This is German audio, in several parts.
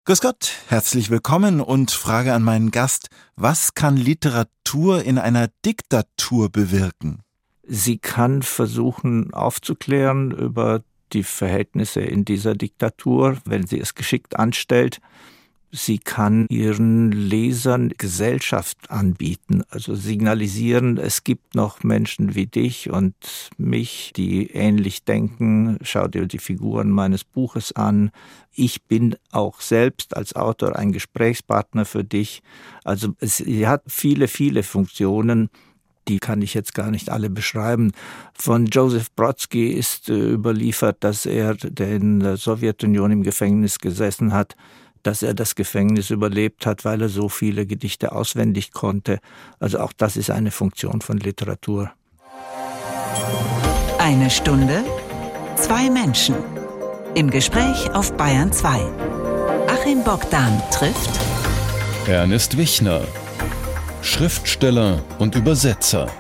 Grüß Gott, herzlich willkommen und Frage an meinen Gast: Was kann Literatur in einer Diktatur bewirken? Sie kann versuchen aufzuklären über die Verhältnisse in dieser Diktatur, wenn sie es geschickt anstellt. Sie kann ihren Lesern Gesellschaft anbieten, also signalisieren, es gibt noch Menschen wie dich und mich, die ähnlich denken. Schau dir die Figuren meines Buches an. Ich bin auch selbst als Autor ein Gesprächspartner für dich. Also sie hat viele, viele Funktionen. Die kann ich jetzt gar nicht alle beschreiben. Von Joseph Brodsky ist überliefert, dass er, der in der Sowjetunion im Gefängnis gesessen hat, dass er das Gefängnis überlebt hat, weil er so viele Gedichte auswendig konnte. Also auch das ist eine Funktion von Literatur. Eine Stunde, zwei Menschen. Im Gespräch auf Bayern 2. Achim Bogdan trifft Ernest Wichner, Schriftsteller und Übersetzer.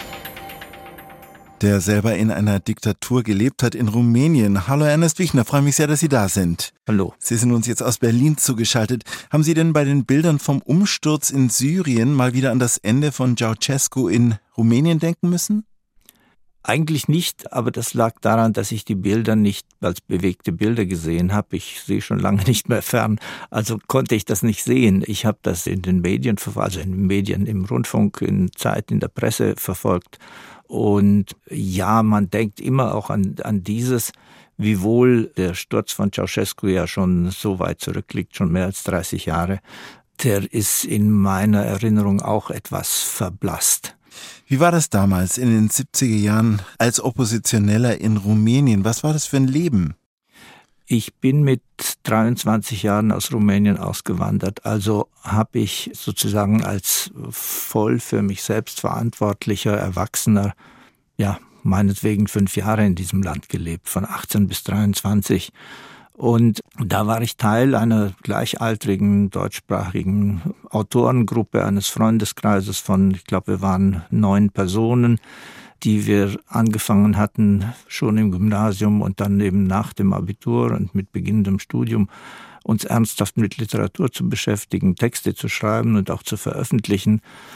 Der selber in einer Diktatur gelebt hat in Rumänien. Hallo Ernest Wichner, freue mich sehr, dass Sie da sind. Hallo. Sie sind uns jetzt aus Berlin zugeschaltet. Haben Sie denn bei den Bildern vom Umsturz in Syrien mal wieder an das Ende von Ceausescu in Rumänien denken müssen? Eigentlich nicht, aber das lag daran, dass ich die Bilder nicht als bewegte Bilder gesehen habe. Ich sehe schon lange nicht mehr fern, also konnte ich das nicht sehen. Ich habe das in den Medien, also in den Medien, im Rundfunk, in Zeit, in der Presse verfolgt. Und ja, man denkt immer auch an dieses, wiewohl der Sturz von Ceausescu ja schon so weit zurückliegt, schon mehr als 30 Jahre, der ist in meiner Erinnerung auch etwas verblasst. Wie war das damals in den 70er Jahren als Oppositioneller in Rumänien? Was war das für ein Leben? Ich bin mit 23 Jahren aus Rumänien ausgewandert, also habe ich sozusagen als voll für mich selbst verantwortlicher Erwachsener, ja, meinetwegen 5 Jahre in diesem Land gelebt, von 18 bis 23. Und da war ich Teil einer gleichaltrigen deutschsprachigen Autorengruppe, eines Freundeskreises von, ich glaube, wir waren 9 Personen, die wir angefangen hatten, schon im Gymnasium und dann eben nach dem Abitur und mit beginnendem Studium, uns ernsthaft mit Literatur zu beschäftigen, Texte zu schreiben und auch zu veröffentlichen.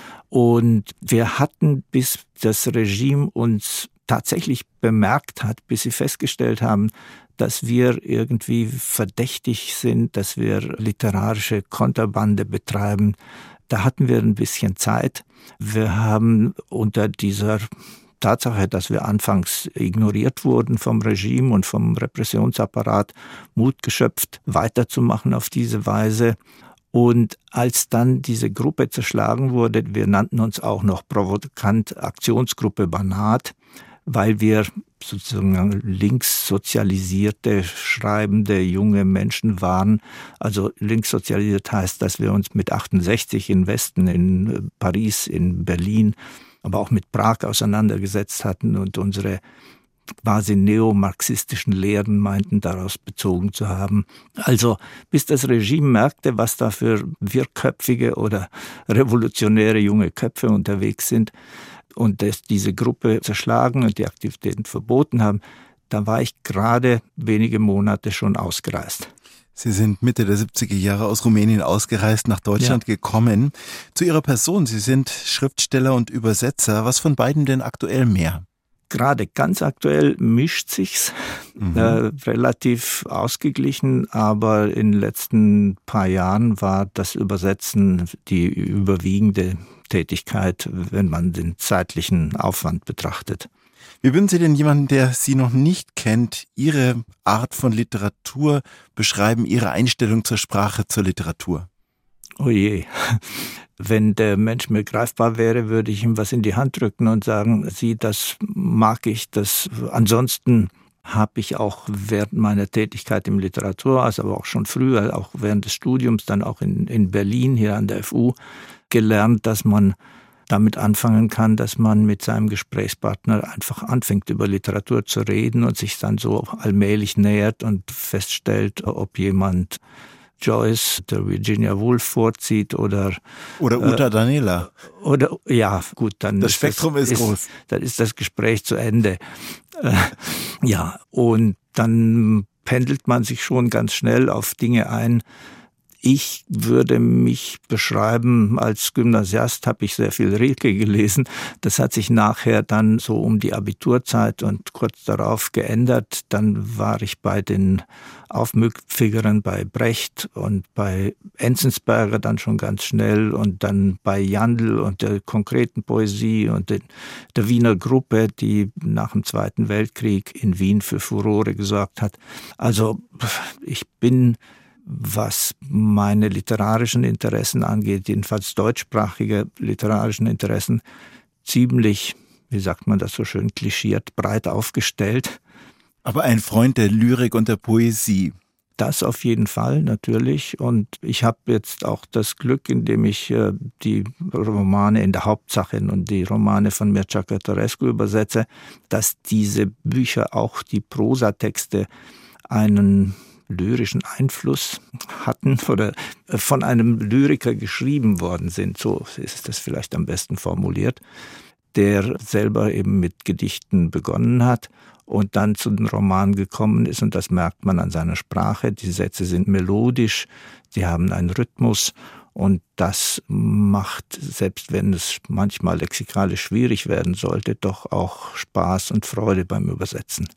Und wir hatten, bis das Regime uns tatsächlich bemerkt hat, bis sie festgestellt haben, dass wir irgendwie verdächtig sind, dass wir literarische Konterbande betreiben. Da hatten wir ein bisschen Zeit. Wir haben unter dieser Tatsache, dass wir anfangs ignoriert wurden vom Regime und vom Repressionsapparat, Mut geschöpft, weiterzumachen auf diese Weise. Und als dann diese Gruppe zerschlagen wurde, wir nannten uns auch noch provokant Aktionsgruppe Banat, weil wir sozusagen links sozialisierte, schreibende junge Menschen waren. Also links sozialisiert heißt, dass wir uns mit 68 im Westen, in Paris, in Berlin, aber auch mit Prag auseinandergesetzt hatten und unsere quasi neomarxistischen Lehren meinten, daraus bezogen zu haben. Also bis das Regime merkte, was da für wirrköpfige oder revolutionäre junge Köpfe unterwegs sind und dass diese Gruppe zerschlagen und die Aktivitäten verboten haben, da war ich gerade wenige Monate schon ausgereist. Sie sind Mitte der 70er Jahre aus Rumänien ausgereist, nach Deutschland gekommen. Zu Ihrer Person, Sie sind Schriftsteller und Übersetzer. Was von beiden denn aktuell mehr? Gerade ganz aktuell mischt sich's, relativ ausgeglichen, aber in den letzten paar Jahren war das Übersetzen die überwiegende Tätigkeit, wenn man den zeitlichen Aufwand betrachtet. Wie würden Sie denn jemanden, der Sie noch nicht kennt, Ihre Art von Literatur beschreiben, Ihre Einstellung zur Sprache, zur Literatur? Oh je. Wenn der Mensch mir greifbar wäre, würde ich ihm was in die Hand drücken und sagen, Sie, das mag ich, das. Ansonsten habe ich auch während meiner Tätigkeit im Literaturhaus, aber auch schon früher, auch während des Studiums, dann auch in Berlin, hier an der FU, gelernt, dass man damit anfangen kann, dass man mit seinem Gesprächspartner einfach anfängt, über Literatur zu reden und sich dann so allmählich nähert und feststellt, ob jemand Joyce, der Virginia Woolf vorzieht oder Uta Danila. Oder ja, gut, dann das Spektrum ist groß. Dann ist das Gespräch zu Ende. Ja, und dann pendelt man sich schon ganz schnell auf Dinge ein, Ich würde mich beschreiben, als Gymnasiast habe ich sehr viel Rilke gelesen. Das hat sich nachher dann so um die Abiturzeit und kurz darauf geändert. Dann war ich bei den Aufmüpfigeren, bei Brecht und bei Enzensberger dann schon ganz schnell und dann bei Jandl und der konkreten Poesie und der Wiener Gruppe, die nach dem Zweiten Weltkrieg in Wien für Furore gesorgt hat. Also ich bin, was meine literarischen Interessen angeht, jedenfalls deutschsprachige literarischen Interessen, ziemlich, wie sagt man das so schön, klischiert, breit aufgestellt. Aber ein Freund der Lyrik und der Poesie. Das auf jeden Fall, natürlich. Und ich habe jetzt auch das Glück, indem ich die Romane in der Hauptsache und die Romane von Mircea Cărtărescu übersetze, dass diese Bücher auch die Prosatexte einen lyrischen Einfluss hatten oder von einem Lyriker geschrieben worden sind, so ist das vielleicht am besten formuliert, der selber eben mit Gedichten begonnen hat und dann zu den Romanen gekommen ist, und das merkt man an seiner Sprache. Die Sätze sind melodisch, die haben einen Rhythmus, und das macht, selbst wenn es manchmal lexikalisch schwierig werden sollte, doch auch Spaß und Freude beim Übersetzen.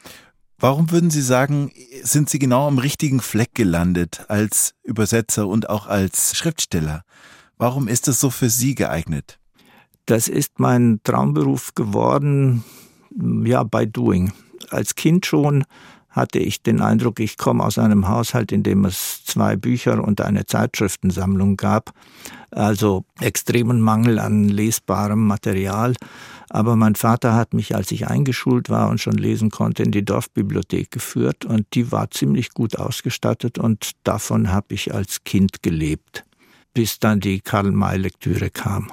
Warum würden Sie sagen, sind Sie genau am richtigen Fleck gelandet als Übersetzer und auch als Schriftsteller? Warum ist das so für Sie geeignet? Das ist mein Traumberuf geworden, ja, by doing. Als Kind schon hatte ich den Eindruck, ich komme aus einem Haushalt, in dem es 2 Bücher und eine Zeitschriftensammlung gab. Also extremen Mangel an lesbarem Material. Aber mein Vater hat mich, als ich eingeschult war und schon lesen konnte, in die Dorfbibliothek geführt, und die war ziemlich gut ausgestattet, und davon habe ich als Kind gelebt, bis dann die Karl-May-Lektüre kam.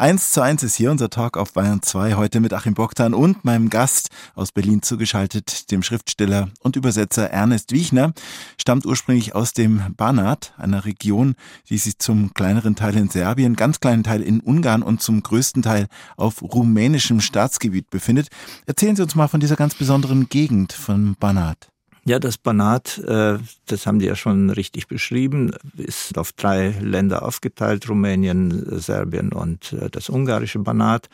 1:1 ist hier unser Talk auf Bayern 2, heute mit Achim Bogdan und meinem Gast aus Berlin zugeschaltet, dem Schriftsteller und Übersetzer Ernest Wiechner, stammt ursprünglich aus dem Banat, einer Region, die sich zum kleineren Teil in Serbien, ganz kleinen Teil in Ungarn und zum größten Teil auf rumänischem Staatsgebiet befindet. Erzählen Sie uns mal von dieser ganz besonderen Gegend von Banat. Ja, das Banat, das haben die ja schon richtig beschrieben, ist auf 3 Länder aufgeteilt, Rumänien, Serbien und das ungarische Banat.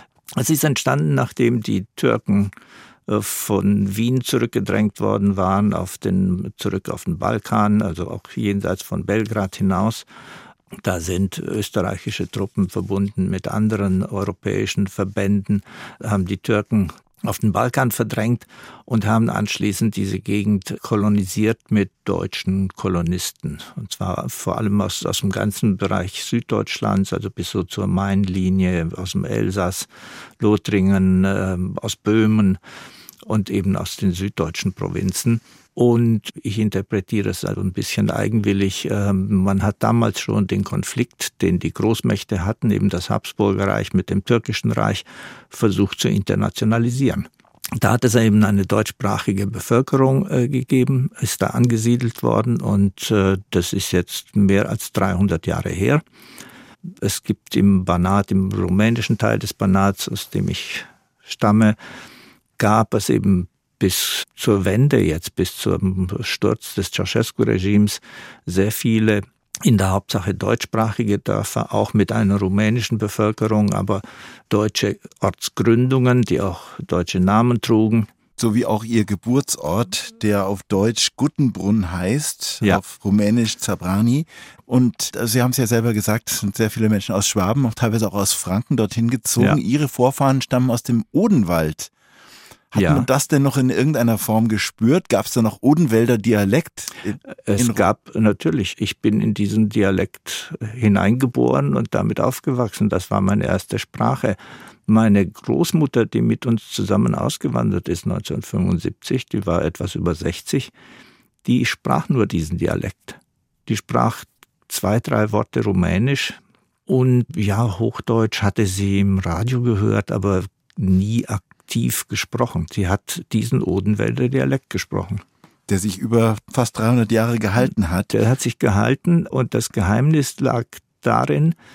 Es ist entstanden, nachdem die Türken von Wien zurückgedrängt worden waren, zurück auf den Balkan, also auch jenseits von Belgrad hinaus. Da sind österreichische Truppen verbunden mit anderen europäischen Verbänden, haben die Türken auf den Balkan verdrängt und haben anschließend diese Gegend kolonisiert mit deutschen Kolonisten. Und zwar vor allem aus dem ganzen Bereich Süddeutschlands, also bis so zur Mainlinie, aus dem Elsass, Lothringen, aus Böhmen und eben aus den süddeutschen Provinzen. Und ich interpretiere es also ein bisschen eigenwillig. Man hat damals schon den Konflikt, den die Großmächte hatten, eben das Habsburger Reich mit dem Türkischen Reich, versucht zu internationalisieren. Da hat es eben eine deutschsprachige Bevölkerung gegeben, ist da angesiedelt worden, und das ist jetzt mehr als 300 Jahre her. Es gibt im Banat, im rumänischen Teil des Banats, aus dem ich stamme, gab es eben bis zur Wende jetzt, bis zum Sturz des Ceausescu-Regimes, sehr viele in der Hauptsache deutschsprachige Dörfer, auch mit einer rumänischen Bevölkerung, aber deutsche Ortsgründungen, die auch deutsche Namen trugen. So wie auch Ihr Geburtsort, der auf Deutsch Guttenbrunn heißt, ja, auf Rumänisch Zabrani. Und Sie haben es ja selber gesagt, es sind sehr viele Menschen aus Schwaben, auch teilweise auch aus Franken dorthin gezogen. Ja. Ihre Vorfahren stammen aus dem Odenwald. Hat man das denn noch in irgendeiner Form gespürt? Gab es da noch Odenwälder Dialekt? Es gab natürlich, ich bin in diesen Dialekt hineingeboren und damit aufgewachsen. Das war meine erste Sprache. Meine Großmutter, die mit uns zusammen ausgewandert ist 1975, die war etwas über 60, die sprach nur diesen Dialekt. Die sprach 2, 3 Worte Rumänisch, und ja, Hochdeutsch hatte sie im Radio gehört, aber nie aktiv gesprochen. Sie hat diesen Odenwälder Dialekt gesprochen. Der sich über fast 300 Jahre gehalten hat. Der hat sich gehalten, und das Geheimnis lag darin,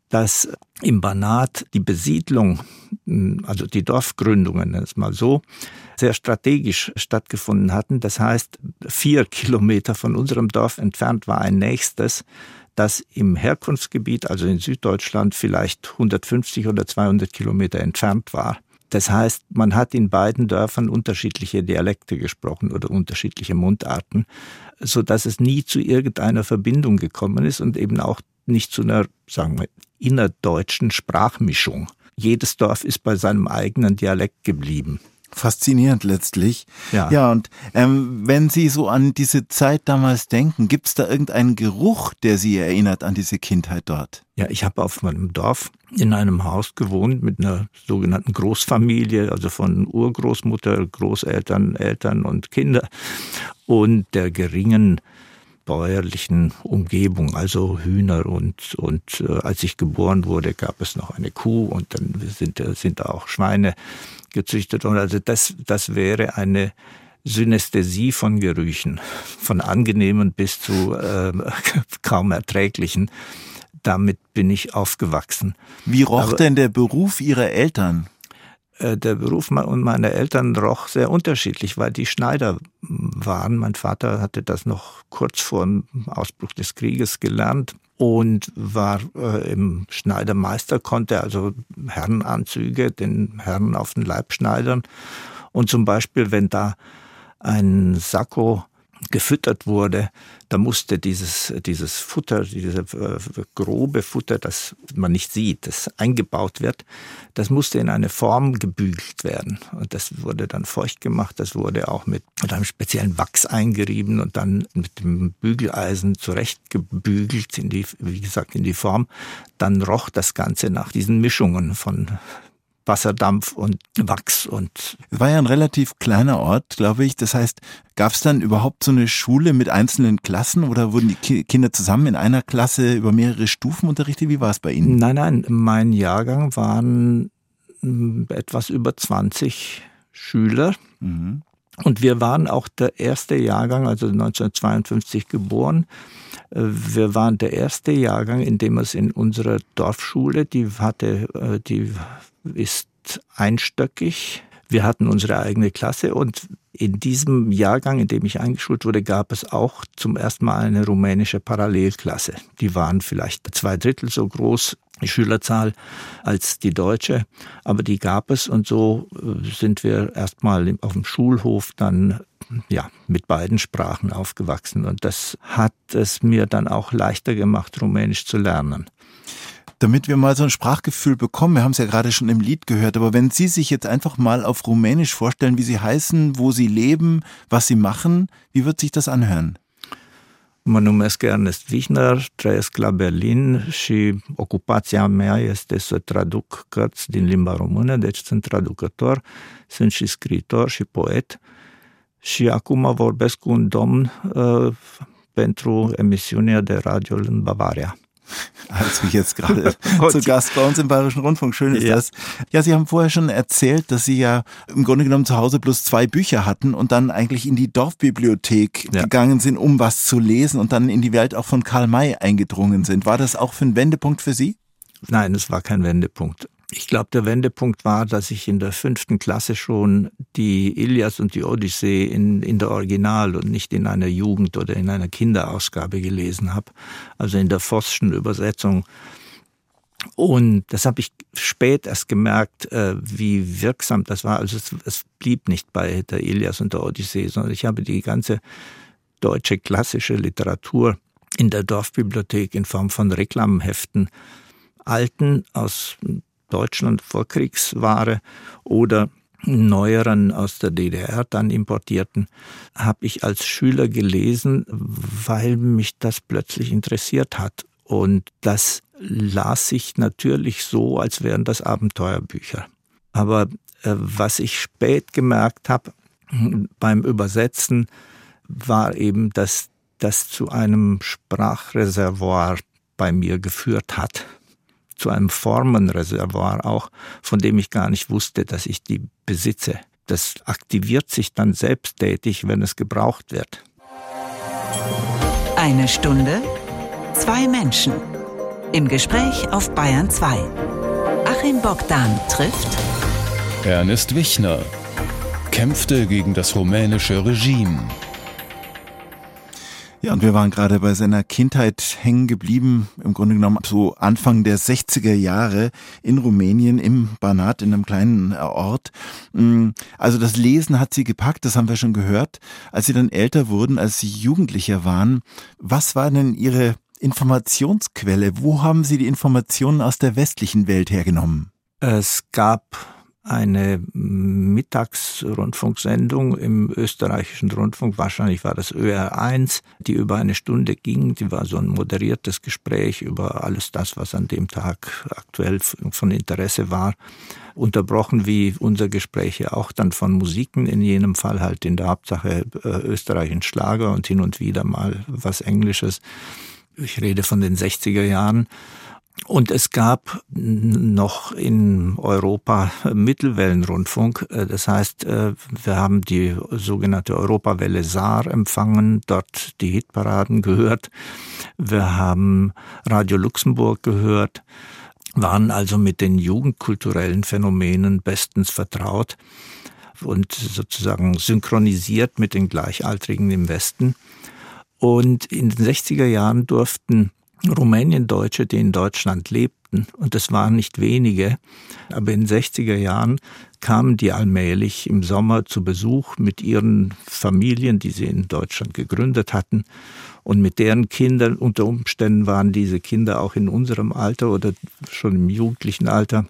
dass im Banat die Besiedlung, also die Dorfgründungen, das mal so, sehr strategisch stattgefunden hatten. Das heißt, 4 Kilometer von unserem Dorf entfernt war ein nächstes, das im Herkunftsgebiet, also in Süddeutschland, vielleicht 150 oder 200 Kilometer entfernt war. Das heißt, man hat in beiden Dörfern unterschiedliche Dialekte gesprochen oder unterschiedliche Mundarten, sodass es nie zu irgendeiner Verbindung gekommen ist und eben auch nicht zu einer, sagen wir, innerdeutschen Sprachmischung. Jedes Dorf ist bei seinem eigenen Dialekt geblieben. Faszinierend letztlich. Ja, und wenn Sie so an diese Zeit damals denken, gibt es da irgendeinen Geruch, der Sie erinnert an diese Kindheit dort? Ja, ich habe auf meinem Dorf in einem Haus gewohnt mit einer sogenannten Großfamilie, also von Urgroßmutter, Großeltern, Eltern und Kinder und der geringen bäuerlichen Umgebung, also Hühner und als ich geboren wurde, gab es noch eine Kuh und dann sind da auch Schweine gezüchtet worden. Also das wäre eine Synästhesie von Gerüchen, von angenehmen bis zu kaum erträglichen. Damit bin ich aufgewachsen. Wie roch denn der Beruf Ihrer Eltern? Der Beruf meiner Eltern roch sehr unterschiedlich, weil die Schneider waren. Mein Vater hatte das noch kurz vor dem Ausbruch des Krieges gelernt und war im Schneidermeister, konnte also Herrenanzüge den Herren auf den Leib schneidern. Und zum Beispiel, wenn da ein Sakko gefüttert wurde, da musste dieses Futter, dieses grobe Futter, das man nicht sieht, das eingebaut wird, das musste in eine Form gebügelt werden. Und das wurde dann feucht gemacht, das wurde auch mit einem speziellen Wachs eingerieben und dann mit dem Bügeleisen zurechtgebügelt, wie gesagt, in die Form. Dann roch das Ganze nach diesen Mischungen von Wasserdampf und Wachs. Und es war ja ein relativ kleiner Ort, glaube ich. Das heißt, gab es dann überhaupt so eine Schule mit einzelnen Klassen oder wurden die Kinder zusammen in einer Klasse über mehrere Stufen unterrichtet? Wie war es bei Ihnen? Nein, mein Jahrgang waren etwas über 20 Schüler. Mhm. Und wir waren auch der erste Jahrgang, also 1952 geboren. Wir waren der erste Jahrgang, in dem es in unserer Dorfschule, die ist einstöckig. Wir hatten unsere eigene Klasse und in diesem Jahrgang, in dem ich eingeschult wurde, gab es auch zum ersten Mal eine rumänische Parallelklasse. Die waren vielleicht 2/3 so groß, die Schülerzahl, als die deutsche, aber die gab es und so sind wir erstmal auf dem Schulhof dann mit beiden Sprachen aufgewachsen und das hat es mir dann auch leichter gemacht, Rumänisch zu lernen. Damit wir mal so ein Sprachgefühl bekommen, wir haben es ja gerade schon im Lied gehört, aber wenn Sie sich jetzt einfach mal auf Rumänisch vorstellen, wie Sie heißen, wo Sie leben, was Sie machen, wie wird sich das anhören? Mă numesc Ernest Wichner, trăiesc la Berlin și ocupația mea este să traduc cărți din limba română, deci sunt traducător, sunt și scriitor și poet și acum vorbesc cu un domn pentru emisiunea de radio în Bavaria. Also jetzt gerade zu Gast bei uns im Bayerischen Rundfunk. Schön ist das. Ja, Sie haben vorher schon erzählt, dass Sie ja im Grunde genommen zu Hause bloß 2 Bücher hatten und dann eigentlich in die Dorfbibliothek gegangen sind, um was zu lesen und dann in die Welt auch von Karl May eingedrungen sind. War das auch ein Wendepunkt für Sie? Nein, es war kein Wendepunkt. Ich glaube, der Wendepunkt war, dass ich in der 5. Klasse schon die Ilias und die Odyssee in der Original- und nicht in einer Jugend- oder in einer Kinderausgabe gelesen habe. Also in der Voßschen Übersetzung. Und das habe ich spät erst gemerkt, wie wirksam das war. Also es blieb nicht bei der Ilias und der Odyssee, sondern ich habe die ganze deutsche klassische Literatur in der Dorfbibliothek in Form von Reklamheften, alten aus Deutschland Vorkriegsware oder neueren aus der DDR dann importierten, habe ich als Schüler gelesen, weil mich das plötzlich interessiert hat. Und das las sich natürlich so, als wären das Abenteuerbücher. Aber was ich spät gemerkt habe beim Übersetzen, war eben, dass das zu einem Sprachreservoir bei mir geführt hat. Zu einem Formenreservoir auch, von dem ich gar nicht wusste, dass ich die besitze. Das aktiviert sich dann selbsttätig, wenn es gebraucht wird. 1 Stunde, 2 Menschen. Im Gespräch auf Bayern 2. Achim Bogdan trifft Ernest Wichner kämpfte gegen das rumänische Regime. Ja, und wir waren gerade bei seiner Kindheit hängen geblieben, im Grunde genommen so Anfang der 60er Jahre in Rumänien, im Banat, in einem kleinen Ort. Also das Lesen hat Sie gepackt, das haben wir schon gehört. Als Sie dann älter wurden, als Sie Jugendlicher waren, was war denn Ihre Informationsquelle? Wo haben Sie die Informationen aus der westlichen Welt hergenommen? Es gab eine Mittagsrundfunksendung im österreichischen Rundfunk, wahrscheinlich war das ÖR1, die über eine Stunde ging. Die war so ein moderiertes Gespräch über alles das, was an dem Tag aktuell von Interesse war. Unterbrochen wie unser Gespräch ja auch dann von Musiken, in jenem Fall halt in der Hauptsache österreichischen Schlager und hin und wieder mal was Englisches. Ich rede von den 60er Jahren. Und es gab noch in Europa Mittelwellenrundfunk. Das heißt, wir haben die sogenannte Europawelle Saar empfangen, dort die Hitparaden gehört. Wir haben Radio Luxemburg gehört, waren also mit den jugendkulturellen Phänomenen bestens vertraut und sozusagen synchronisiert mit den Gleichaltrigen im Westen. Und in den 60er Jahren durften Rumäniendeutsche, die in Deutschland lebten, und das waren nicht wenige, aber in den 60er Jahren kamen die allmählich im Sommer zu Besuch mit ihren Familien, die sie in Deutschland gegründet hatten, und mit deren Kindern. Unter Umständen waren diese Kinder auch in unserem Alter oder schon im jugendlichen Alter.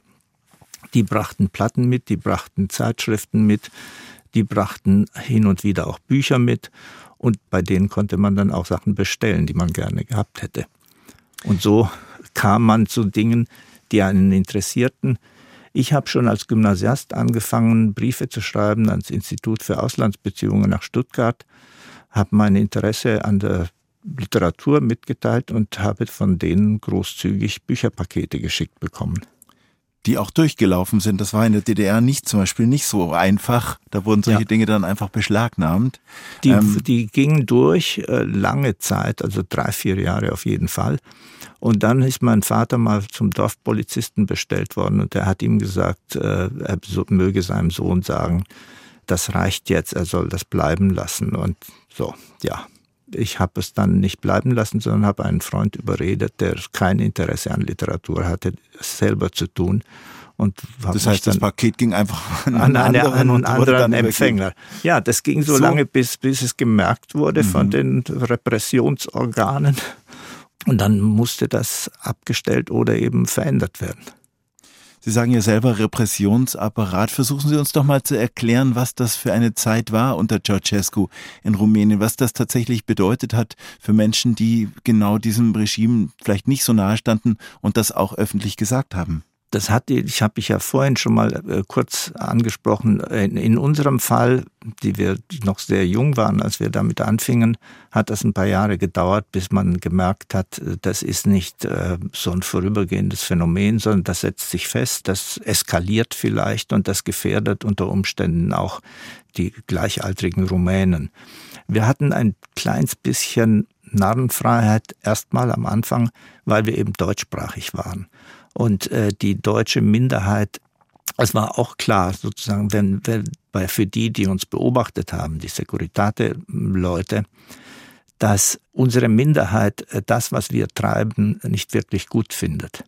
Die brachten Platten mit, die brachten Zeitschriften mit, die brachten hin und wieder auch Bücher mit, und bei denen konnte man dann auch Sachen bestellen, die man gerne gehabt hätte. Und so kam man zu Dingen, die einen interessierten. Ich habe schon als Gymnasiast angefangen, Briefe zu schreiben ans Institut für Auslandsbeziehungen nach Stuttgart, habe mein Interesse an der Literatur mitgeteilt und habe von denen großzügig Bücherpakete geschickt bekommen. Die auch durchgelaufen sind. Das war in der DDR zum Beispiel nicht so einfach. Da wurden solche Dinge dann einfach beschlagnahmt. Die gingen durch lange Zeit, also 3-4 Jahre auf jeden Fall. Und dann ist mein Vater mal zum Dorfpolizisten bestellt worden und er hat ihm gesagt, er möge seinem Sohn sagen, das reicht jetzt, er soll das bleiben lassen. Und so, ja. Ich habe es dann nicht bleiben lassen, sondern habe einen Freund überredet, der kein Interesse an Literatur hatte, es selber zu tun. Und das heißt, das Paket ging einfach an einen anderen Empfänger. Ja, das ging so lange, bis es gemerkt wurde von den Repressionsorganen. Und dann musste das abgestellt oder eben verändert werden. Sie sagen ja selber Repressionsapparat. Versuchen Sie uns doch mal zu erklären, was das für eine Zeit war unter Ceausescu in Rumänien, was das tatsächlich bedeutet hat für Menschen, die genau diesem Regime vielleicht nicht so nahe standen und das auch öffentlich gesagt haben. Das habe ich ja vorhin schon mal kurz angesprochen. In unserem Fall, die wir noch sehr jung waren, als wir damit anfingen, hat das ein paar Jahre gedauert, bis man gemerkt hat, das ist nicht so ein vorübergehendes Phänomen, sondern das setzt sich fest, das eskaliert vielleicht und das gefährdet unter Umständen auch die gleichaltrigen Rumänen. Wir hatten ein kleines bisschen Narrenfreiheit erstmal am Anfang, weil wir eben deutschsprachig waren. Und die deutsche Minderheit, es war auch klar, sozusagen, für die uns beobachtet haben, die Securitate-Leute, dass unsere Minderheit das, was wir treiben, nicht wirklich gut findet.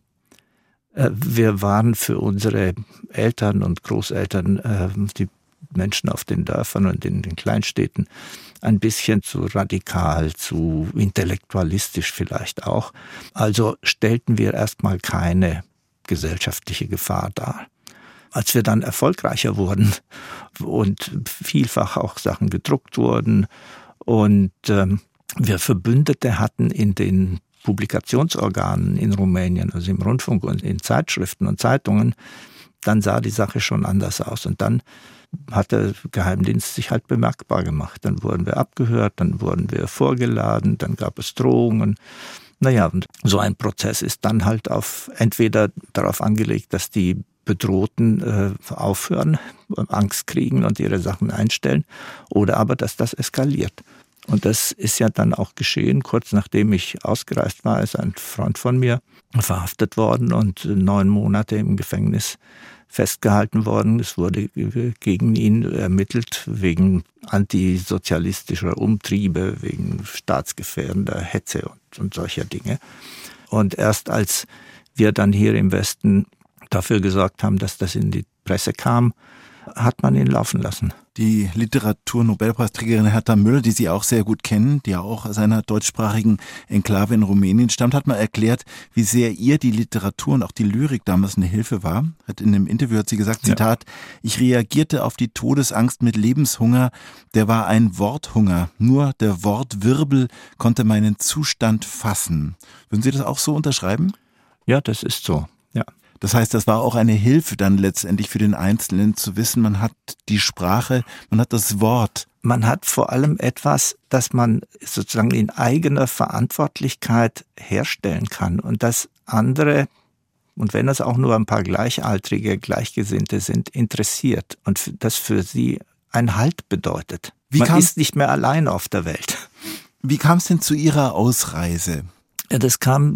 Wir waren für unsere Eltern und Großeltern, die Menschen auf den Dörfern und in den Kleinstädten, ein bisschen zu radikal, zu intellektualistisch vielleicht auch. Also stellten wir erstmal keine gesellschaftliche Gefahr dar. Als wir dann erfolgreicher wurden und vielfach auch Sachen gedruckt wurden und wir Verbündete hatten in den Publikationsorganen in Rumänien, also im Rundfunk und in Zeitschriften und Zeitungen, dann sah die Sache schon anders aus. Und dann hat der Geheimdienst sich halt bemerkbar gemacht. Dann wurden wir abgehört, dann wurden wir vorgeladen, dann gab es Drohungen. Naja, und so ein Prozess ist dann halt entweder darauf angelegt, dass die Bedrohten aufhören, Angst kriegen und ihre Sachen einstellen, oder aber, dass das eskaliert. Und das ist ja dann auch geschehen. Kurz nachdem ich ausgereist war, ist ein Freund von mir verhaftet worden und 9 Monate im Gefängnis festgehalten worden. Es wurde gegen ihn ermittelt wegen antisozialistischer Umtriebe, wegen staatsgefährdender Hetze und solcher Dinge. Und erst als wir dann hier im Westen dafür gesorgt haben, dass das in die Presse kam, hat man ihn laufen lassen. Die Literatur-Nobelpreisträgerin Herta Müller, die Sie auch sehr gut kennen, die ja auch aus einer deutschsprachigen Enklave in Rumänien stammt, hat mal erklärt, wie sehr ihr die Literatur und auch die Lyrik damals eine Hilfe war. In einem Interview hat sie gesagt, Zitat, ich reagierte auf die Todesangst mit Lebenshunger, der war ein Worthunger. Nur der Wortwirbel konnte meinen Zustand fassen. Würden Sie das auch so unterschreiben? Ja, das ist so, ja. Das heißt, das war auch eine Hilfe dann letztendlich für den Einzelnen zu wissen, man hat die Sprache, man hat das Wort. Man hat vor allem etwas, das man sozusagen in eigener Verantwortlichkeit herstellen kann und das andere, und wenn es auch nur ein paar Gleichaltrige, Gleichgesinnte sind, interessiert und das für sie ein Halt bedeutet. Man ist nicht mehr allein auf der Welt. Wie kam es denn zu Ihrer Ausreise? Ja, das kam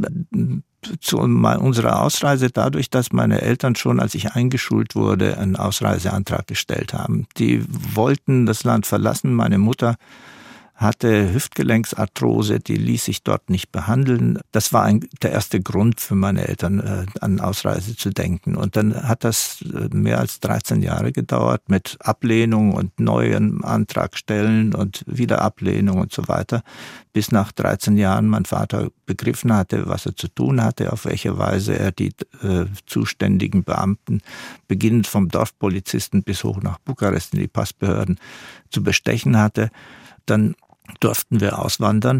zu unserer Ausreise dadurch, dass meine Eltern schon, als ich eingeschult wurde, einen Ausreiseantrag gestellt haben. Die wollten das Land verlassen. Meine Mutter hatte Hüftgelenksarthrose, die ließ sich dort nicht behandeln. Das war der erste Grund für meine Eltern, an Ausreise zu denken. Und dann hat das mehr als 13 Jahre gedauert mit Ablehnung und neuen Antrag stellen und wieder Ablehnung und so weiter, bis nach 13 Jahren mein Vater begriffen hatte, was er zu tun hatte, auf welche Weise er die zuständigen Beamten, beginnend vom Dorfpolizisten bis hoch nach Bukarest in die Passbehörden, zu bestechen hatte. Dann durften wir auswandern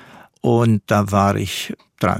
und da war ich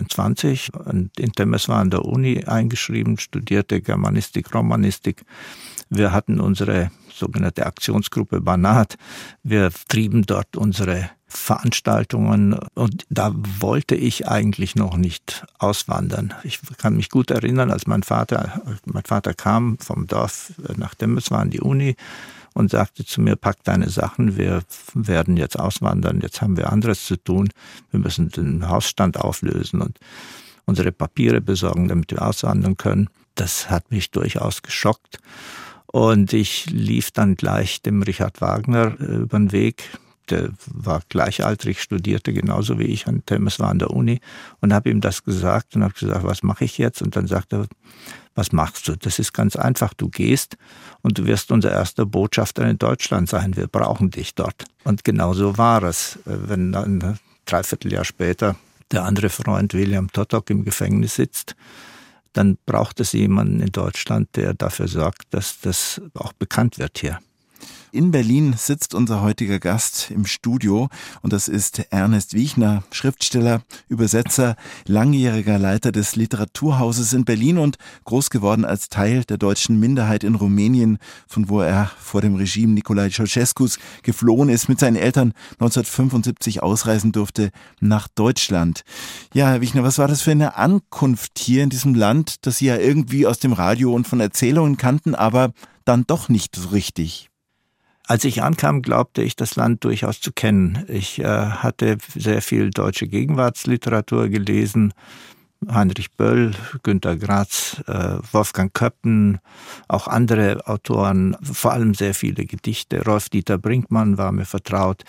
23 und in Temeswar an der Uni eingeschrieben, studierte Germanistik, Romanistik. Wir hatten unsere sogenannte Aktionsgruppe Banat. Wir trieben dort unsere Veranstaltungen und da wollte ich eigentlich noch nicht auswandern. Ich kann mich gut erinnern, als mein Vater kam vom Dorf nach Temeswar an die Uni und sagte zu mir, pack deine Sachen, wir werden jetzt auswandern, jetzt haben wir anderes zu tun, wir müssen den Hausstand auflösen und unsere Papiere besorgen, damit wir auswandern können. Das hat mich durchaus geschockt und ich lief dann gleich dem Richard Wagner über den Weg. Der war gleichaltrig, studierte genauso wie ich an Temeswar an der Uni und habe ihm das gesagt und habe gesagt, was mache ich jetzt? Und dann sagt er, was machst du? Das ist ganz einfach, du gehst und du wirst unser erster Botschafter in Deutschland sein, wir brauchen dich dort. Und genau so war es. Wenn dann ein Dreivierteljahr später der andere Freund William Totok im Gefängnis sitzt, dann braucht es jemanden in Deutschland, der dafür sorgt, dass das auch bekannt wird hier. In Berlin sitzt unser heutiger Gast im Studio und das ist Ernest Wiechner, Schriftsteller, Übersetzer, langjähriger Leiter des Literaturhauses in Berlin und groß geworden als Teil der deutschen Minderheit in Rumänien, von wo er vor dem Regime Nicolae Ceausescus geflohen ist, mit seinen Eltern 1975 ausreisen durfte nach Deutschland. Ja, Herr Wiechner, was war das für eine Ankunft hier in diesem Land, das Sie ja irgendwie aus dem Radio und von Erzählungen kannten, aber dann doch nicht so richtig? Als ich ankam, glaubte ich, das Land durchaus zu kennen. Ich hatte sehr viel deutsche Gegenwartsliteratur gelesen. Heinrich Böll, Günter Grass, Wolfgang Köppen, auch andere Autoren, vor allem sehr viele Gedichte. Rolf-Dieter Brinkmann war mir vertraut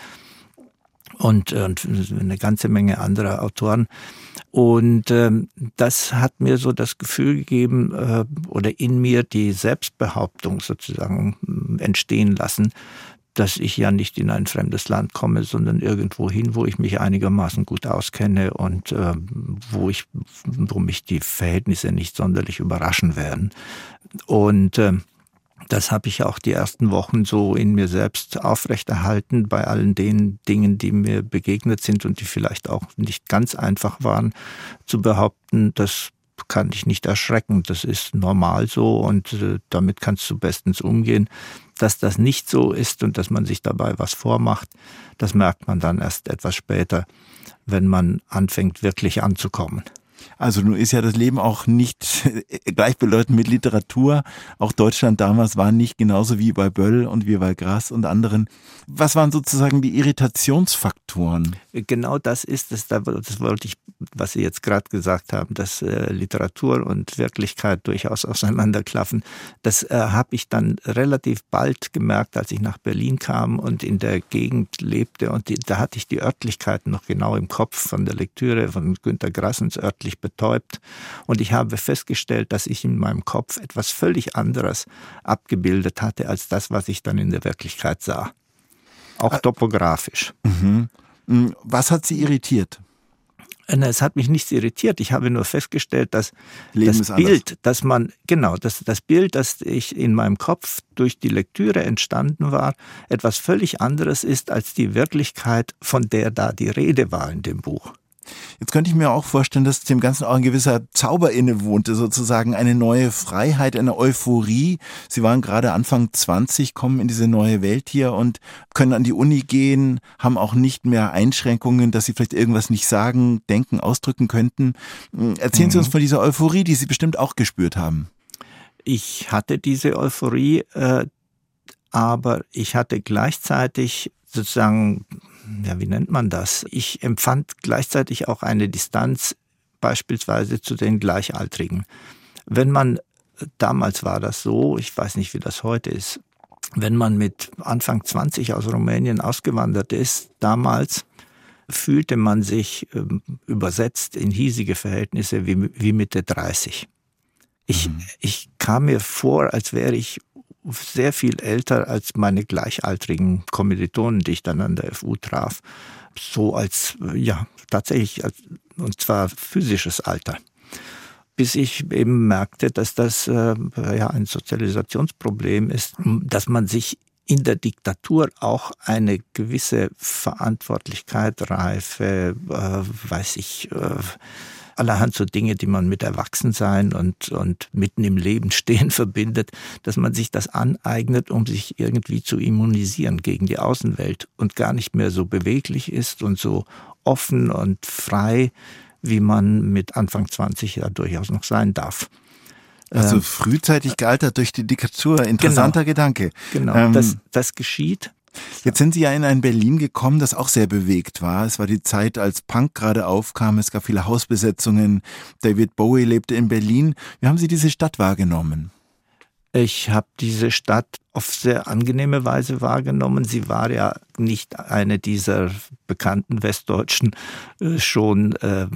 und eine ganze Menge anderer Autoren. Und das hat mir so das Gefühl gegeben oder in mir die Selbstbehauptung sozusagen entstehen lassen, dass ich ja nicht in ein fremdes Land komme, sondern irgendwo hin, wo ich mich einigermaßen gut auskenne und wo mich die Verhältnisse nicht sonderlich überraschen werden. Und das habe ich auch die ersten Wochen so in mir selbst aufrechterhalten, bei allen den Dingen, die mir begegnet sind und die vielleicht auch nicht ganz einfach waren, zu behaupten, das kann dich nicht erschrecken, das ist normal so und damit kannst du bestens umgehen. Dass das nicht so ist und dass man sich dabei was vormacht, das merkt man dann erst etwas später, wenn man anfängt, wirklich anzukommen. Also nun ist ja das Leben auch nicht gleichbedeutend mit Literatur. Auch Deutschland damals war nicht genauso wie bei Böll und wie bei Grass und anderen. Was waren sozusagen die Irritationsfaktoren? Genau das ist es, das wollte ich, was Sie jetzt gerade gesagt haben, dass Literatur und Wirklichkeit durchaus auseinanderklaffen. Das habe ich dann relativ bald gemerkt, als ich nach Berlin kam und in der Gegend lebte. Und da hatte ich die Örtlichkeiten noch genau im Kopf von der Lektüre von Günter Grassens örtlich betäubt. Und ich habe festgestellt, dass ich in meinem Kopf etwas völlig anderes abgebildet hatte, als das, was ich dann in der Wirklichkeit sah. Auch topografisch. Mhm. Was hat Sie irritiert? Es hat mich nichts irritiert. Ich habe nur festgestellt, dass das Bild, das Bild, das ich in meinem Kopf durch die Lektüre entstanden war, etwas völlig anderes ist als die Wirklichkeit, von der da die Rede war in dem Buch. Jetzt könnte ich mir auch vorstellen, dass dem Ganzen auch ein gewisser Zauber innewohnte, sozusagen eine neue Freiheit, eine Euphorie. Sie waren gerade Anfang 20, kommen in diese neue Welt hier und können an die Uni gehen, haben auch nicht mehr Einschränkungen, dass Sie vielleicht irgendwas nicht sagen, denken, ausdrücken könnten. Erzählen Sie uns von dieser Euphorie, die Sie bestimmt auch gespürt haben. Ich hatte diese Euphorie, aber ich hatte gleichzeitig sozusagen, ja, wie nennt man das? Ich empfand gleichzeitig auch eine Distanz beispielsweise zu den Gleichaltrigen. Wenn man, damals war das so, ich weiß nicht, wie das heute ist, wenn man mit Anfang 20 aus Rumänien ausgewandert ist, damals fühlte man sich übersetzt in hiesige Verhältnisse wie Mitte 30. Ich kam mir vor, als wäre ich sehr viel älter als meine gleichaltrigen Kommilitonen, die ich dann an der FU traf. So als, ja, tatsächlich, und zwar physisches Alter. Bis ich eben merkte, dass das ein Sozialisationsproblem ist, dass man sich in der Diktatur auch eine gewisse Verantwortlichkeit, Reife, allerhand so Dinge, die man mit Erwachsensein und mitten im Leben stehen verbindet, dass man sich das aneignet, um sich irgendwie zu immunisieren gegen die Außenwelt und gar nicht mehr so beweglich ist und so offen und frei, wie man mit Anfang 20 ja durchaus noch sein darf. Also frühzeitig gealtert durch die Diktatur, interessanter Gedanke. Genau, das geschieht. Jetzt sind Sie ja in ein Berlin gekommen, das auch sehr bewegt war. Es war die Zeit, als Punk gerade aufkam, es gab viele Hausbesetzungen, David Bowie lebte in Berlin. Wie haben Sie diese Stadt wahrgenommen? Ich habe diese Stadt auf sehr angenehme Weise wahrgenommen. Sie war ja nicht eine dieser bekannten westdeutschen, schon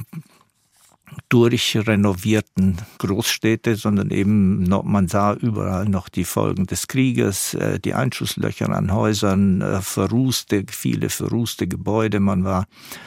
durchrenovierten Großstädte, sondern eben noch, man sah überall noch die Folgen des Krieges, die Einschusslöcher an Häusern, viele verrußte Gebäude. Man war,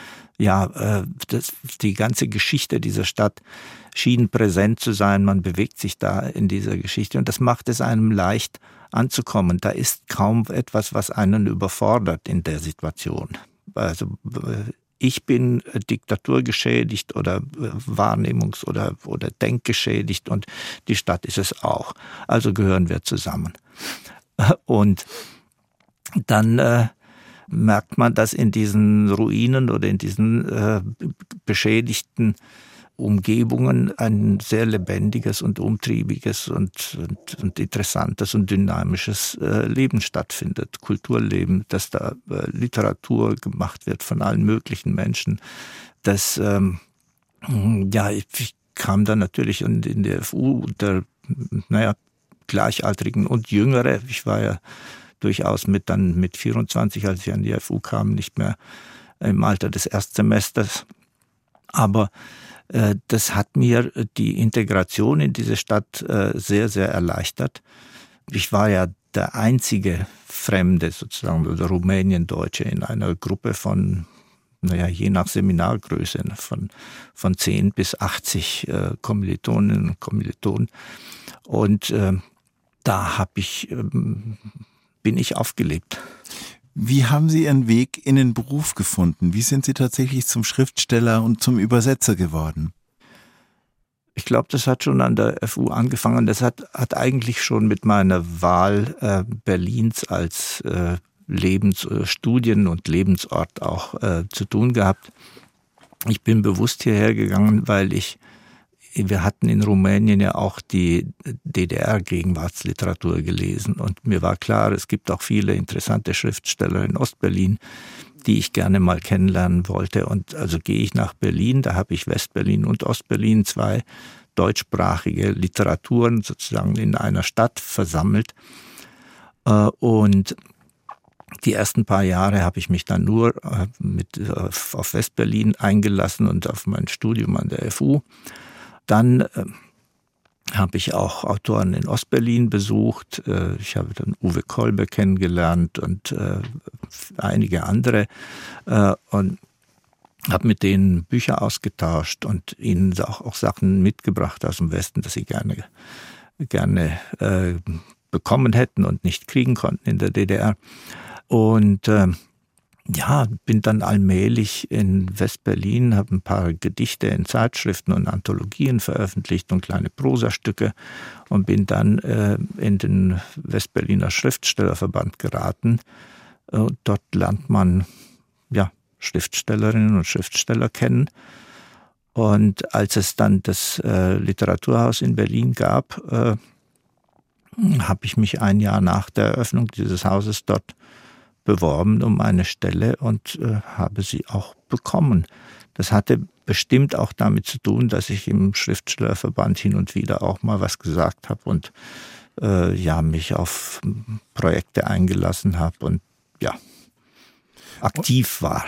die ganze Geschichte dieser Stadt schien präsent zu sein. Man bewegt sich da in dieser Geschichte und das macht es einem leicht anzukommen. Da ist kaum etwas, was einen überfordert in der Situation. Also ich bin diktaturgeschädigt oder wahrnehmungs- oder denkgeschädigt und die Stadt ist es auch. Also gehören wir zusammen. Und dann merkt man, dass in diesen Ruinen oder in diesen beschädigten Umgebungen ein sehr lebendiges und umtriebiges und interessantes und dynamisches Leben stattfindet. Kulturleben, dass da Literatur gemacht wird von allen möglichen Menschen. Ich kam dann natürlich in der FU unter Gleichaltrigen und Jüngere. Ich war ja durchaus mit 24, als ich an die FU kam, nicht mehr im Alter des Erstsemesters. Aber das hat mir die Integration in diese Stadt sehr, sehr erleichtert. Ich war ja der einzige Fremde sozusagen oder Rumäniendeutsche in einer Gruppe von, je nach Seminargröße, von 10 bis 80 Kommilitoninnen und Kommilitonen. Und da bin ich aufgelebt. Wie haben Sie Ihren Weg in den Beruf gefunden? Wie sind Sie tatsächlich zum Schriftsteller und zum Übersetzer geworden? Ich glaube, das hat schon an der FU angefangen. Das hat eigentlich schon mit meiner Wahl Berlins als Studien- und Lebensort auch zu tun gehabt. Ich bin bewusst hierher gegangen, weil wir hatten in Rumänien ja auch die DDR-Gegenwartsliteratur gelesen und mir war klar, es gibt auch viele interessante Schriftsteller in Ostberlin, die ich gerne mal kennenlernen wollte. Und also gehe ich nach Berlin, da habe ich Westberlin und Ostberlin, 2 deutschsprachige Literaturen sozusagen in einer Stadt versammelt. Und die ersten paar Jahre habe ich mich dann nur auf Westberlin eingelassen und auf mein Studium an der FU. Dann habe ich auch Autoren in Ostberlin besucht. Ich habe dann Uwe Kolbe kennengelernt und einige andere und habe mit denen Bücher ausgetauscht und ihnen auch Sachen mitgebracht aus dem Westen, das sie gerne bekommen hätten und nicht kriegen konnten in der DDR. Und bin dann allmählich in Westberlin, habe ein paar Gedichte in Zeitschriften und Anthologien veröffentlicht und kleine Prosastücke und bin dann in den Westberliner Schriftstellerverband geraten. Dort lernt man Schriftstellerinnen und Schriftsteller kennen. Und als es dann das Literaturhaus in Berlin gab, habe ich mich ein Jahr nach der Eröffnung dieses Hauses dort beworben um eine Stelle und habe sie auch bekommen. Das hatte bestimmt auch damit zu tun, dass ich im Schriftstellerverband hin und wieder auch mal was gesagt habe und mich auf Projekte eingelassen habe und aktiv war.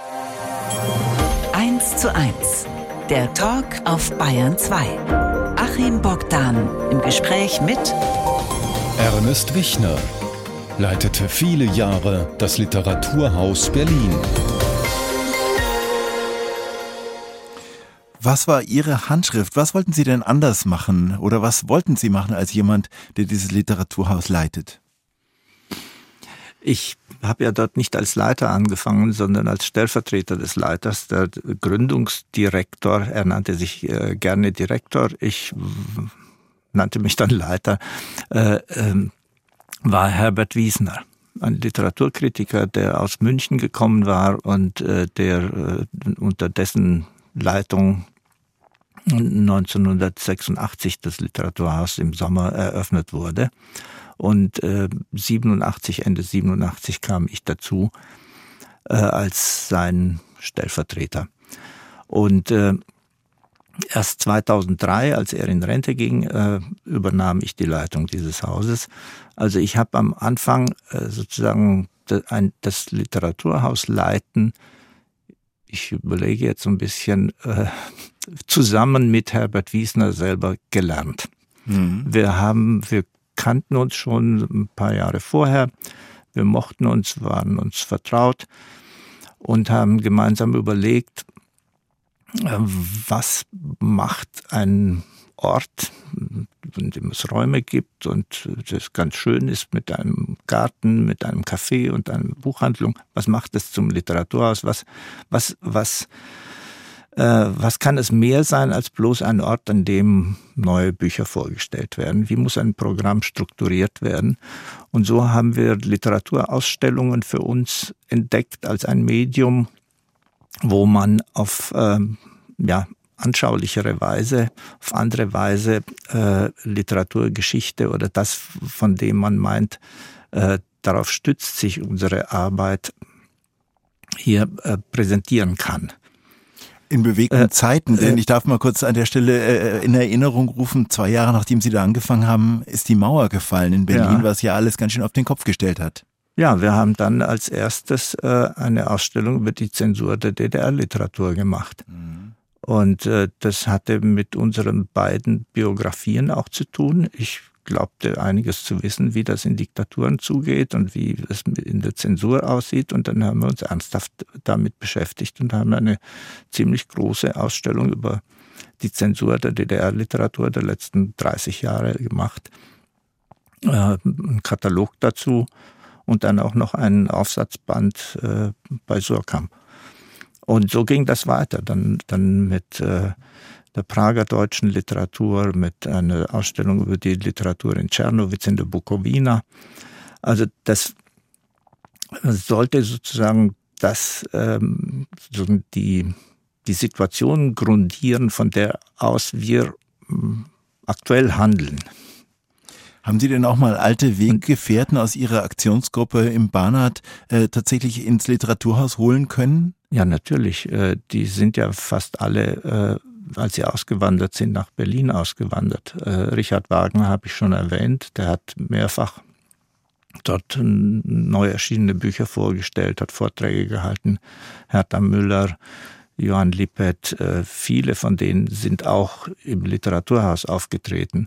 1:1. Der Talk auf Bayern 2. Achim Bogdan im Gespräch mit Ernest Wichner leitete viele Jahre das Literaturhaus Berlin. Was war Ihre Handschrift? Was wollten Sie denn anders machen? Oder was wollten Sie machen als jemand, der dieses Literaturhaus leitet? Ich habe ja dort nicht als Leiter angefangen, sondern als Stellvertreter des Leiters, der Gründungsdirektor. Er nannte sich gerne Direktor. Ich nannte mich dann Leiter. War Herbert Wiesner, ein Literaturkritiker, der aus München gekommen war und der unter dessen Leitung 1986 das Literaturhaus im Sommer eröffnet wurde. Und Ende 87 kam ich dazu als sein Stellvertreter. Und erst 2003, als er in Rente ging, übernahm ich die Leitung dieses Hauses. Also ich habe am Anfang sozusagen das Literaturhaus leiten, ich überlege jetzt so ein bisschen, zusammen mit Herbert Wiesner selber gelernt. Mhm. Wir kannten uns schon ein paar Jahre vorher, wir mochten uns, waren uns vertraut und haben gemeinsam überlegt, was macht ein Ort, in dem es Räume gibt und das ganz schön ist mit einem Garten, mit einem Café und einer Buchhandlung. Was macht es zum Literaturhaus? Was kann es mehr sein als bloß ein Ort, an dem neue Bücher vorgestellt werden? Wie muss ein Programm strukturiert werden? Und so haben wir Literaturausstellungen für uns entdeckt als ein Medium, wo man auf anschaulichere Weise, auf andere Weise Literaturgeschichte oder das, von dem man meint, darauf stützt sich unsere Arbeit, hier präsentieren kann. In bewegten Zeiten, denn ich darf mal kurz an der Stelle in Erinnerung rufen, 2 Jahre nachdem Sie da angefangen haben, ist die Mauer gefallen in Berlin, was ja alles ganz schön auf den Kopf gestellt hat. Ja, wir haben dann als erstes eine Ausstellung über die Zensur der DDR-Literatur gemacht. Mhm. Und das hatte mit unseren beiden Biografien auch zu tun. Ich glaubte einiges zu wissen, wie das in Diktaturen zugeht und wie es in der Zensur aussieht. Und dann haben wir uns ernsthaft damit beschäftigt und haben eine ziemlich große Ausstellung über die Zensur der DDR-Literatur der letzten 30 Jahre gemacht. Einen Katalog dazu und dann auch noch einen Aufsatzband bei Surkamp. Und so ging das weiter. Dann mit der Prager deutschen Literatur, mit einer Ausstellung über die Literatur in Czernowitz in der Bukowina. Also das sollte sozusagen die die Situation grundieren, von der aus wir aktuell handeln. Haben Sie denn auch mal alte Weggefährten aus Ihrer Aktionsgruppe im Banat tatsächlich ins Literaturhaus holen können? Ja, natürlich. Die sind ja fast alle, als sie ausgewandert sind, nach Berlin ausgewandert. Richard Wagner habe ich schon erwähnt. Der hat mehrfach dort neu erschienene Bücher vorgestellt, hat Vorträge gehalten. Hertha Müller, Johann Lippert, viele von denen sind auch im Literaturhaus aufgetreten.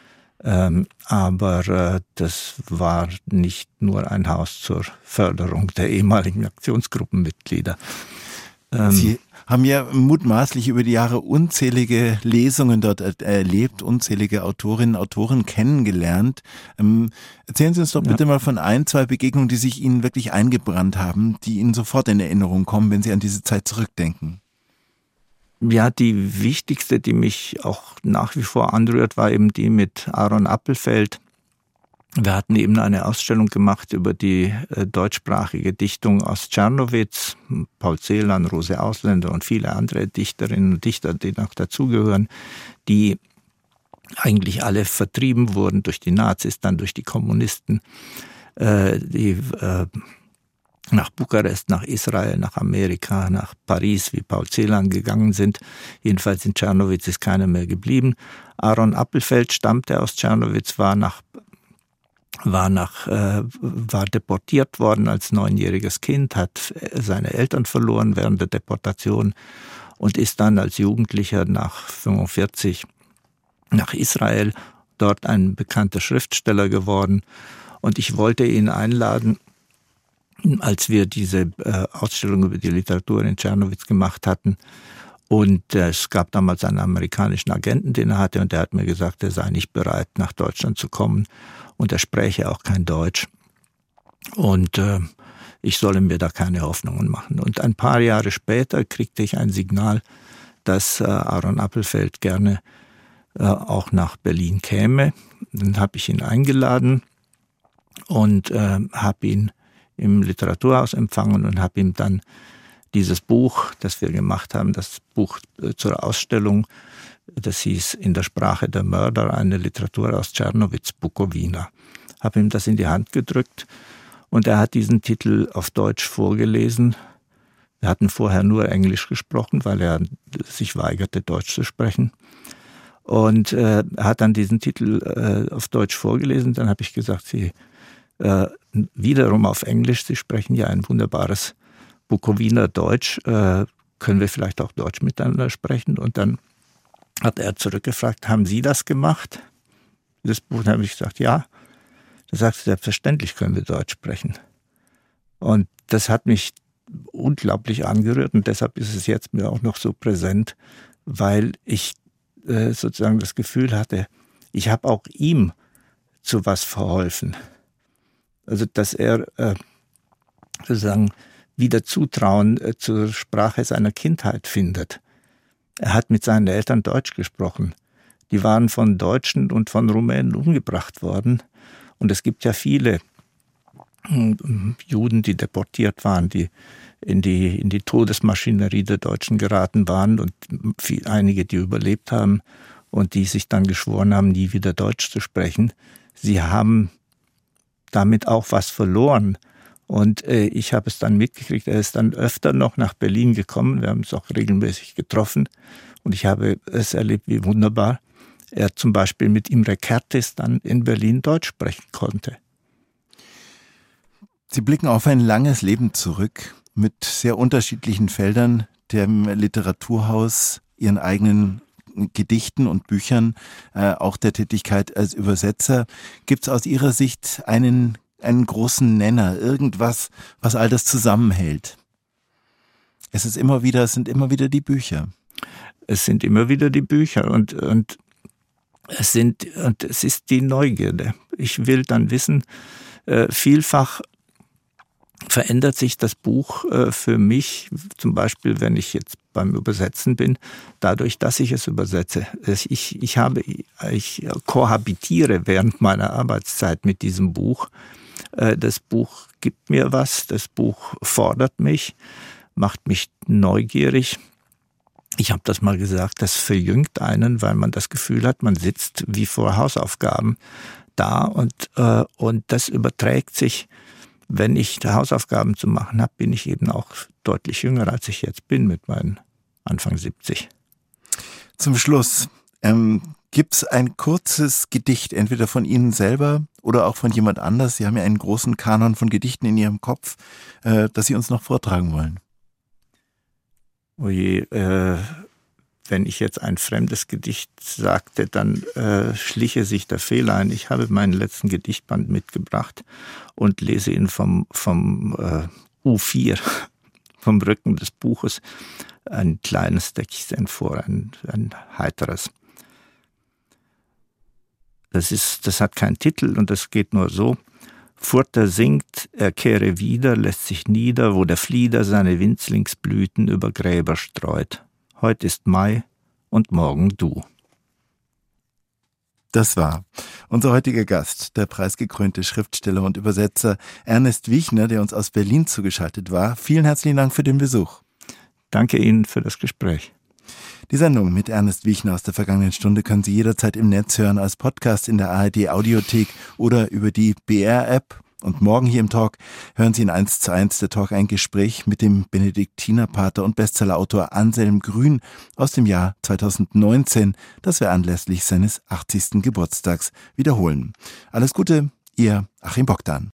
Aber das war nicht nur ein Haus zur Förderung der ehemaligen Aktionsgruppenmitglieder. Sie haben ja mutmaßlich über die Jahre unzählige Lesungen dort erlebt, unzählige Autorinnen und Autoren kennengelernt. Erzählen Sie uns doch bitte mal von 1, 2 Begegnungen, die sich Ihnen wirklich eingebrannt haben, die Ihnen sofort in Erinnerung kommen, wenn Sie an diese Zeit zurückdenken. Ja, die wichtigste, die mich auch nach wie vor anrührt, war eben die mit Aaron Appelfeld. Wir hatten eben eine Ausstellung gemacht über die deutschsprachige Dichtung aus Czernowitz, Paul Celan, Rose Ausländer und viele andere Dichterinnen und Dichter, die noch dazugehören, die eigentlich alle vertrieben wurden durch die Nazis, dann durch die Kommunisten, die nach Bukarest, nach Israel, nach Amerika, nach Paris, wie Paul Celan gegangen sind. Jedenfalls in Czernowitz ist keiner mehr geblieben. Aaron Appelfeld stammte aus Czernowitz, war deportiert worden als 9-jähriges Kind, hat seine Eltern verloren während der Deportation und ist dann als Jugendlicher nach 1945 nach Israel, dort ein bekannter Schriftsteller geworden. Und ich wollte ihn einladen, als wir diese Ausstellung über die Literatur in Czernowitz gemacht hatten. Und es gab damals einen amerikanischen Agenten, den er hatte, und der hat mir gesagt, er sei nicht bereit, nach Deutschland zu kommen. Und er spräche auch kein Deutsch. Und ich solle mir da keine Hoffnungen machen. Und ein paar Jahre später kriegte ich ein Signal, dass Aaron Appelfeld gerne auch nach Berlin käme. Dann habe ich ihn eingeladen und habe ihn im Literaturhaus empfangen und habe ihm dann dieses Buch, das wir gemacht haben, das Buch zur Ausstellung, das hieß In der Sprache der Mörder, eine Literatur aus Czernowitz-Bukowina. Habe ihm das in die Hand gedrückt und er hat diesen Titel auf Deutsch vorgelesen. Wir hatten vorher nur Englisch gesprochen, weil er sich weigerte, Deutsch zu sprechen. Und er hat dann diesen Titel auf Deutsch vorgelesen. Dann habe ich gesagt, Sie wiederum auf Englisch, Sie sprechen ja ein wunderbares Bukowiner Deutsch, können wir vielleicht auch Deutsch miteinander sprechen? Und dann hat er zurückgefragt, haben Sie das gemacht? Das Buch, dann habe ich gesagt, ja. Da sagt er, selbstverständlich können wir Deutsch sprechen. Und das hat mich unglaublich angerührt und deshalb ist es jetzt mir auch noch so präsent, weil ich sozusagen das Gefühl hatte, ich habe auch ihm zu was verholfen. Also dass er sozusagen wieder Zutrauen zur Sprache seiner Kindheit findet. Er hat mit seinen Eltern Deutsch gesprochen. Die waren von Deutschen und von Rumänen umgebracht worden. Und es gibt ja viele Juden, die deportiert waren, die in die Todesmaschinerie der Deutschen geraten waren und einige, die überlebt haben und die sich dann geschworen haben, nie wieder Deutsch zu sprechen. Sie haben damit auch was verloren. Und ich habe es dann mitgekriegt, er ist dann öfter noch nach Berlin gekommen, wir haben uns auch regelmäßig getroffen und ich habe es erlebt, wie wunderbar er zum Beispiel mit Imre Kertész dann in Berlin Deutsch sprechen konnte. Sie blicken auf ein langes Leben zurück mit sehr unterschiedlichen Feldern, dem Literaturhaus, Ihren eigenen Gedichten und Büchern, auch der Tätigkeit als Übersetzer. Gibt es aus Ihrer Sicht einen großen Nenner, irgendwas, was all das zusammenhält? Es sind immer wieder die Bücher. Es sind immer wieder die Bücher und es ist die Neugierde. Ich will dann wissen, vielfach verändert sich das Buch für mich, zum Beispiel, wenn ich jetzt beim Übersetzen bin, dadurch, dass ich es übersetze. Ich kohabitiere während meiner Arbeitszeit mit diesem Buch. Das Buch gibt mir was, das Buch fordert mich, macht mich neugierig Ich habe das mal gesagt, das verjüngt einen, weil man das Gefühl hat, man sitzt wie vor Hausaufgaben da und das überträgt sich, wenn ich Hausaufgaben zu machen habe, bin ich eben auch deutlich jünger, als ich jetzt bin mit meinen Anfang 70. Zum Schluss, gibt's ein kurzes Gedicht, entweder von Ihnen selber oder auch von jemand anders? Sie haben ja einen großen Kanon von Gedichten in Ihrem Kopf, das Sie uns noch vortragen wollen. Oje, wenn ich jetzt ein fremdes Gedicht sagte, dann schliche sich der Fehler ein. Ich habe meinen letzten Gedichtband mitgebracht und lese ihn vom U4, vom Rücken des Buches, ein kleines Textchen vor, ein heiteres. Das hat keinen Titel und das geht nur so. Furter singt, er kehre wieder, lässt sich nieder, wo der Flieder seine Winzlingsblüten über Gräber streut. Heut ist Mai und morgen du. Das war unser heutiger Gast, der preisgekrönte Schriftsteller und Übersetzer Ernest Wiechner, der uns aus Berlin zugeschaltet war. Vielen herzlichen Dank für den Besuch. Danke Ihnen für das Gespräch. Die Sendung mit Ernest Wiechner aus der vergangenen Stunde können Sie jederzeit im Netz hören, als Podcast in der ARD-Audiothek oder über die BR-App. Und morgen hier im Talk hören Sie in 1:1 der Talk ein Gespräch mit dem Benediktinerpater und Bestsellerautor Anselm Grün aus dem Jahr 2019, das wir anlässlich seines 80. Geburtstags wiederholen. Alles Gute, Ihr Achim Bogdan.